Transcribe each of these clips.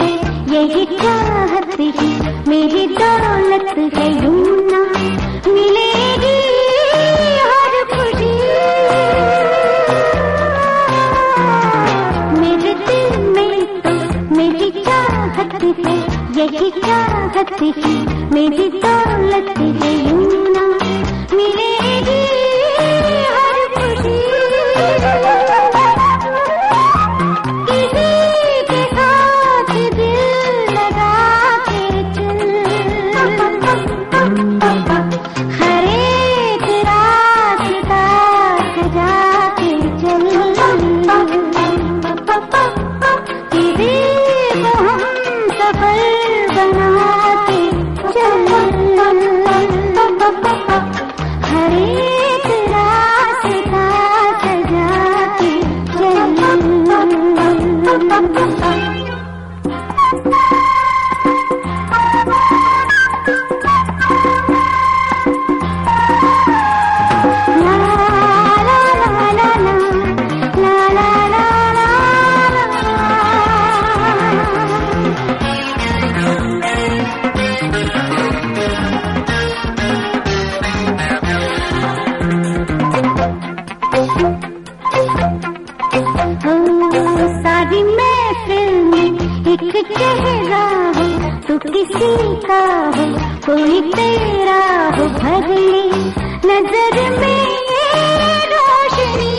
है, यही चाहत है, मेरी दौलत है, यूं ना मिलेगी हर खुशी। मेरे दिल में तो मेरी चाहत है, यही चाहत है, मेरी दौलत है, यूं ना मिलेगी हर खुशी। सारी महफिल में एक चेहरा हो, तू किसी का हो, कोई तेरा हो, भर ले नजर में रोशनी।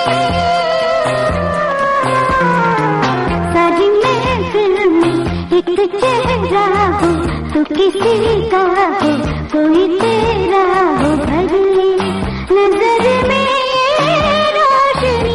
सारी महफिल में एक चेहरा हो, तू किसी का हो, कोई तेरा हो, भर ले नजर में रोशनी।